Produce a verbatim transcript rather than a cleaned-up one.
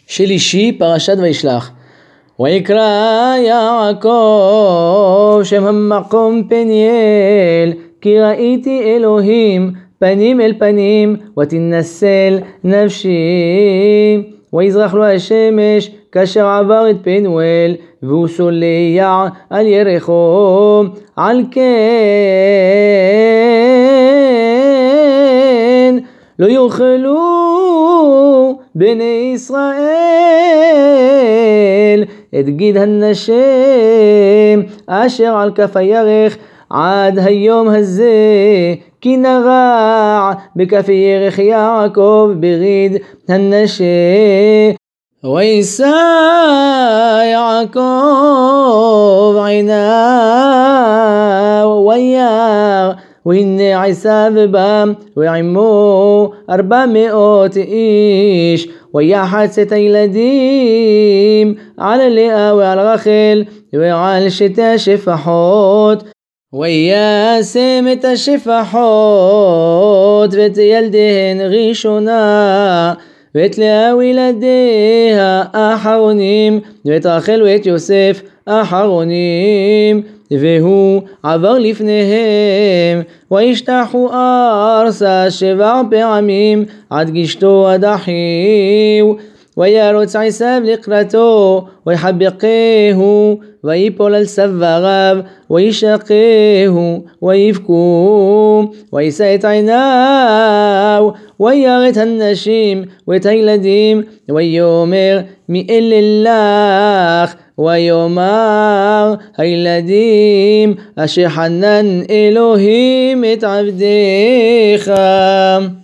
שלישי, פרשת וישלח. ויקרא יעקב שם המקום פניאל, כי ראיתי אלוהים פנים אל פנים, ותנסל נפשי. ויזרח לו השמש כאשר עבר את פנואל, והוא סולע על ירחו. על כן לא יאכלו בני ישראל את גיד הנשם אשר על כף הירך עד היום הזה, כי נרע בכף ירך יעקב בריד הנשם. וישא יעקב עיניו וירא, והנה עשיו בא ועמו ארבע מאות איש, ויחץ את הילדים על לאה ועל רחל ועל שתי השפחות, וישם את השפחות ואת ילדיהן ראשונה, ואת לאה וילדיה אחרונים, ואת רחל ואת יוסף אחרונים. והוא עבר לפניהם, וישתחו ארצה שבע פעמים עד גשתו עד אחיו. וירוץ עשיו לקראתו ויחבקהו, ויפול על צוואריו וישקהו ויבכו. וישא את עיניו וירא את הנשים ואת הילדים, ויאמר מי אלה לך? ויאמר הילדים אשר חנן אלוהים את עבדיך.